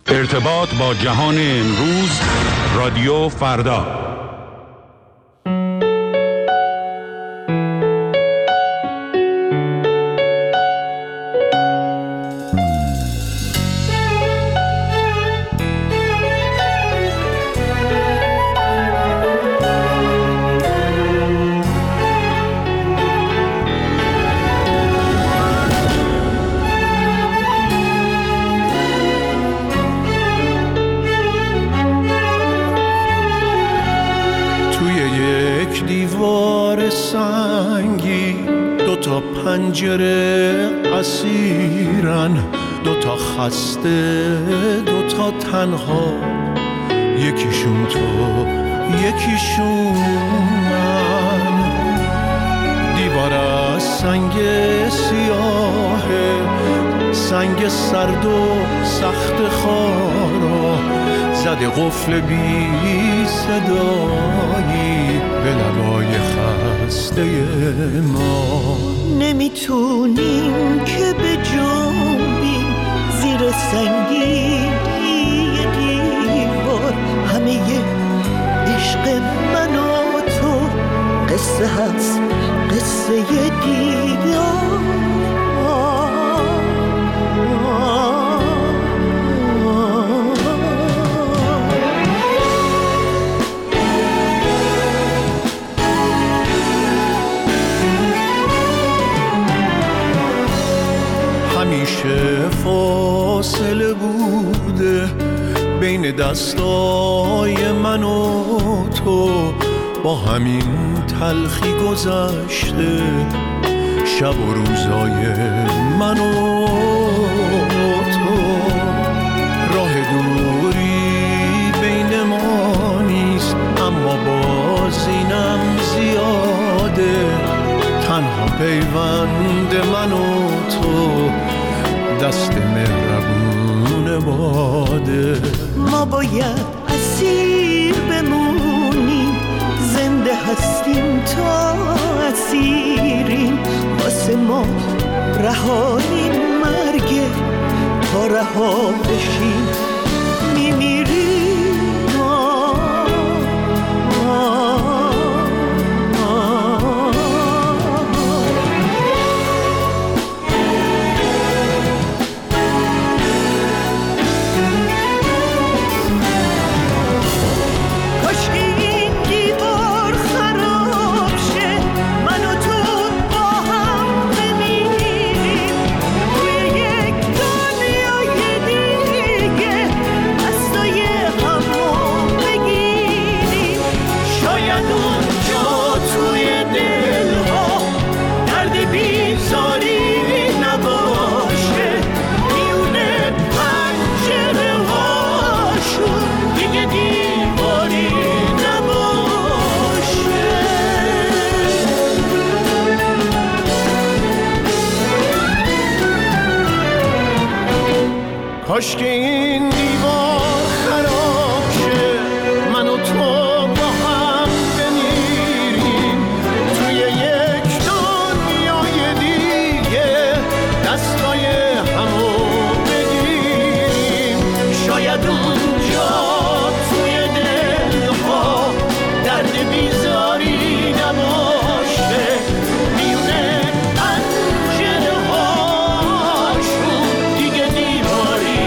ارتباط با جهان امروز، رادیو فردا. پنجره اسیرن، دوتا خسته دوتا تنها، یکیشون تو یکیشون من. دیوار از سنگ سیاهه، سنگ سرد و سخت خارا، زده قفل بی صدایی به لبای خسته ما. نمیتونیم که به جنبیم زیر سنگی دیوار، همه ی عشق من و تو قصه هست، قصه دیدار. همیشه فاصله بوده بین دستای من و تو، با همین تلخی گذشته شب و روزای من و تو. راه دوری بین ما نیست، اما باز اینم زیاده، تنها پیوند من و تو دست مهربون باده. ما باید اسیر بمونیم، زنده هستیم تا اسیریم، واسه ما رهاییم مرگ تا رها بشیم، میمیریم. کاش که این دیوار خراب شه، من و تو با هم بمیریم توی یک دنیای دیگه، دستای همو بگیریم. شاید اونجا توی دلها درد بیزاری نباشه، میونه پنجره هاشون دیگه دیواری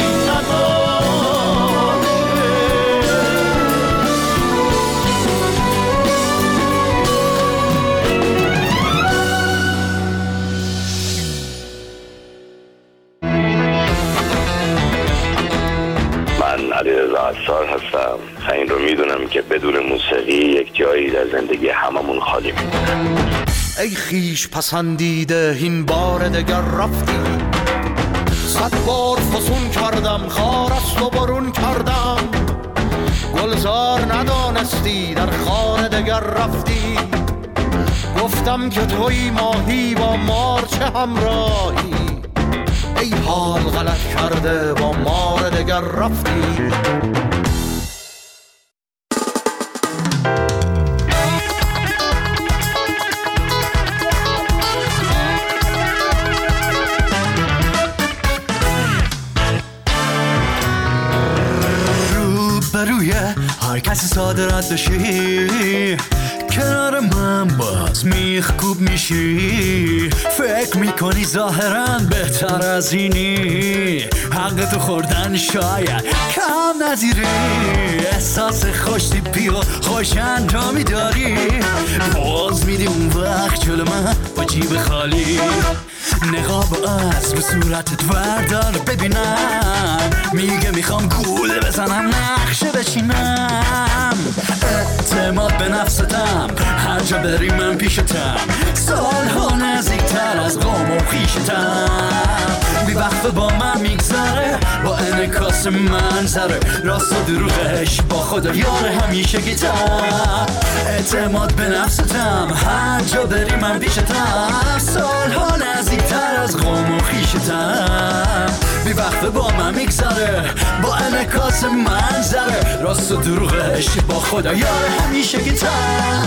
عطار هستم. این رو میدونم که بدون موسیقی یک جایی در زندگی هممون خالی میمونه. ای خیش پسندیده این بار دگر رفتی، 100 بار فسون کردم خار است و برون کردم، گلزار ندانستی در خانه دگر رفتی، گفتم که توی ماهی با مار چه همراهی، ای حال غلط کرده با مار دگر رفتی. روبروی هر کسی ساده رد بشی، کنار من باز میخکوب میشی. فکر میکنی ظاهرا بهتر از اینی، حق تو خوردن شاید کم نظیری. احساس خوشتیپی و خوش انجامی داری، باز میدی اون وقت جلو من با جیب خالی. نقاب از به صورتت وردار ببینم، میگه میخوام گوله بزنم نقشه بچینم. اعتماد به نفستم، هر جا بری من پیشتم، سالها نزدیکتر از قوم و خویشتم. بی وقت با من میگذره با انعکاس منظره، راست و دروغش با خدا یار همیشه گیتم. اعتماد به نفستم، هر جا بری من پیشتم، سالها نزدیکتر از قوم و خویشتم. بی وقت با من میگذره با انعکاس منظره، راست و دروغش با خدا یار همیشه گیتم.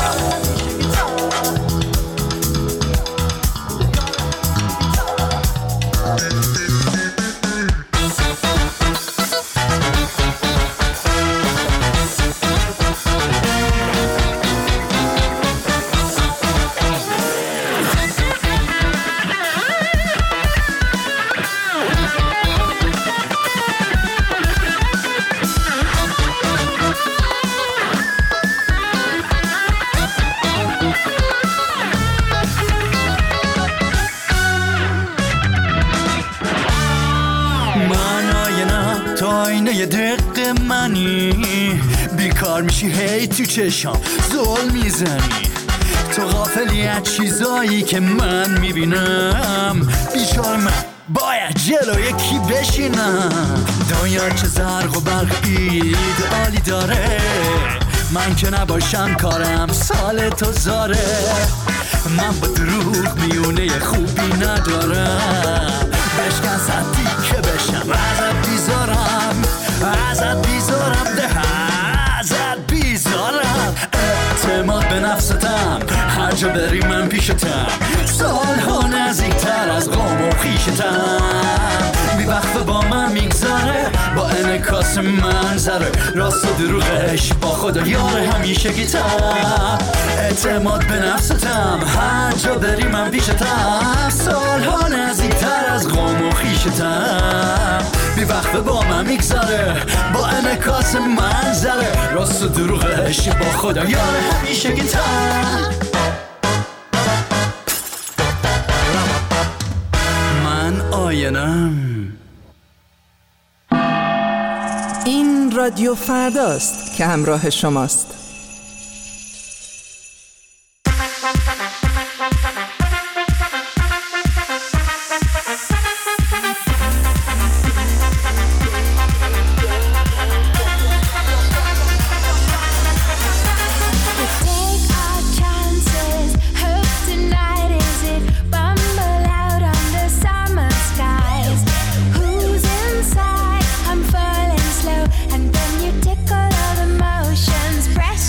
یه دقیقه منی بیکار میشی، هی تو چشام زل میزنی. تو غافلی از چیزایی که من میبینم، بیچاره من باید جلوی کی بشینم. دنیا چه زرق و برق ایدئالی داره، من که نباشم کارم سال تو زاره. من با دروغ میونه خوبی ندارم، بشکن صدی که بشم ازت بیزارم، ازت بیزارم، ده ازت بیزارم. اعتماد به نفستم، هر جا بری من پیشتم، سالها نزدیکتر از قوم و خویشتم. بی وقت با من میگذره با انعکاس منظره، راست و دروغش با خدا یار همیشه گیتم. اعتماد به نفستم، هر جا بری من پیشتم، سالها نزدیکتر از قوم و خویشتم. بی وقت با من میگذره با انعکاس منظره، راست و دروغش با خدا یار همیشه گیتم. من آینم. این رادیو فرداست که همراه شماست. Press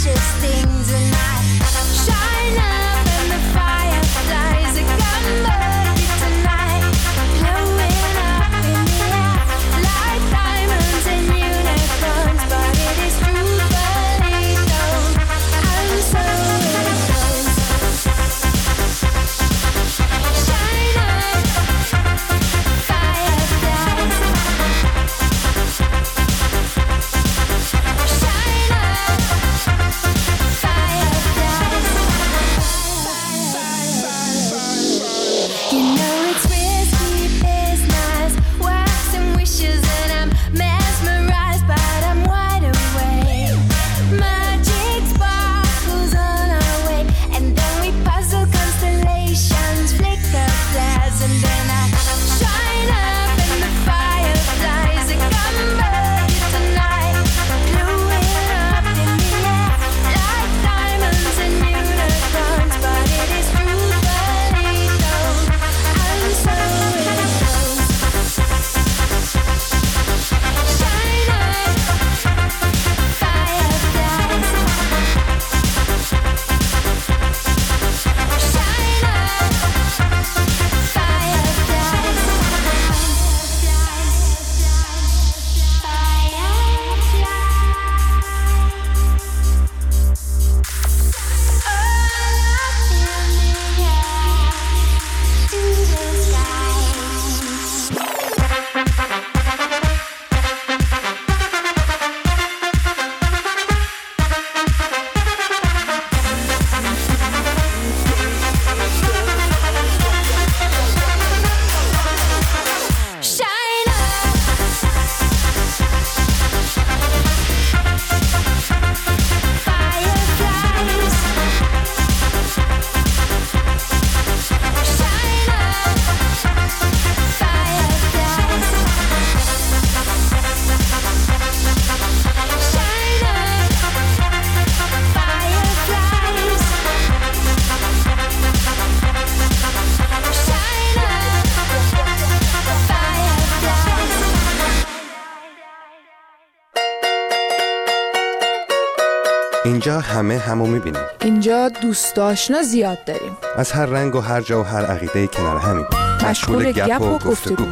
اینجا همو میبینیم. اینجا دوست آشنا زیاد داریم. از هر رنگ و هر جا و هر عقیده کنار همیم. مشغول گپ و گفتگو.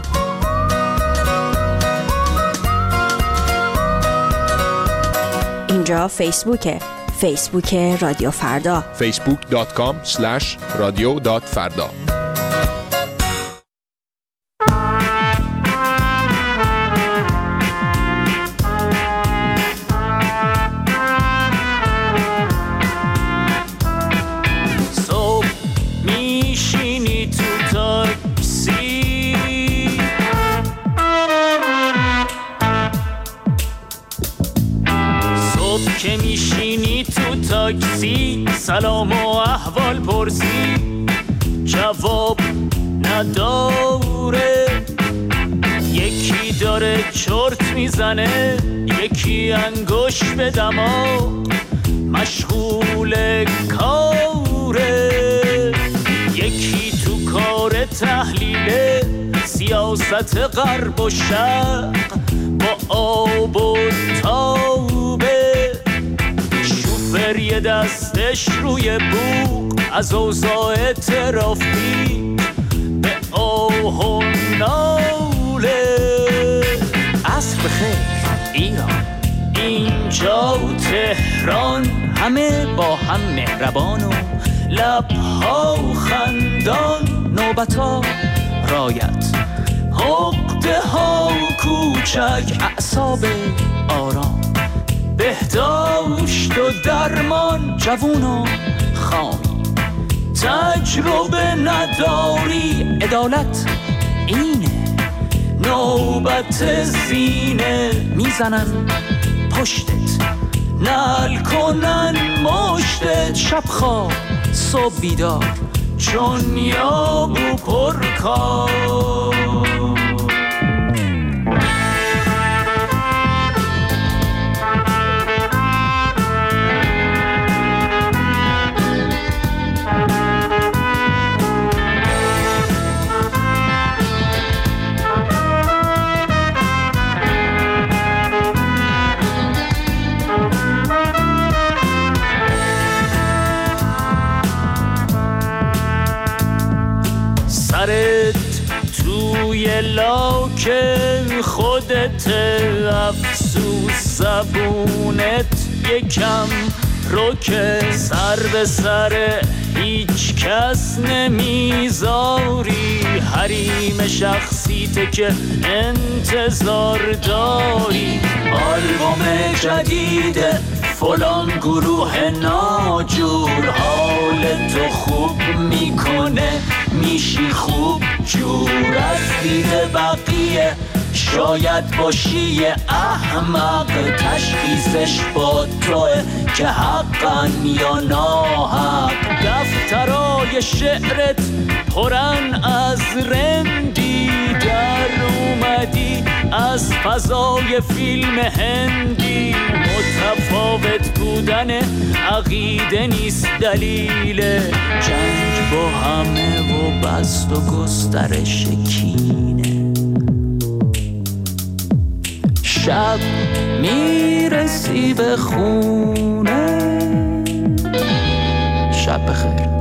اینجا فیسبوک رادیو فردا. facebook.com/radio.farda. که میشینی تو تاکسی سلام و احوال پرسی جواب نداره، یکی داره چرت میزنه، یکی انگوش به دماغ مشغول کاره، یکی تو کار تحلیل سیاست غرب و شرق با آب و تابه، شوفر یه دستش روی بوق از اوضاع ترافیک به آه و ناله. عصر بخیر ایران، اینجا تهران، همه با هم مهربان و لبها خندان، نوبتا رایت، عقده ها کوچک، اعصاب آرام، بهداشت و درمان، جوون و خامی، تجربه نداری، عدالت اینه، نوبت زینه، میزنن پشتت، نل کنن مشتت، شب خواب صبح بیدار، چون یابو پرکار. سرت توی لاک خودت، افسوس زبونت یکم روکه، سر به سر هیچ کس نمیذاری، حریم شخصیت که انتظار داری، آلبوم جدید فلان گروه ناجور حال تو خوب میکنه، میشی خوب جور، از دید بقیه شاید باشی احمق، تشخیصش با توه که حقا یا ناحق، دفترای شعرت پرن از رندی، در اومدی از فضای فیلم هندی، متفاوت بودن عقیده نیست دلیل جنگ با همه و بست و گسترش کینه. شب میرسی به خونه، شب بخیر.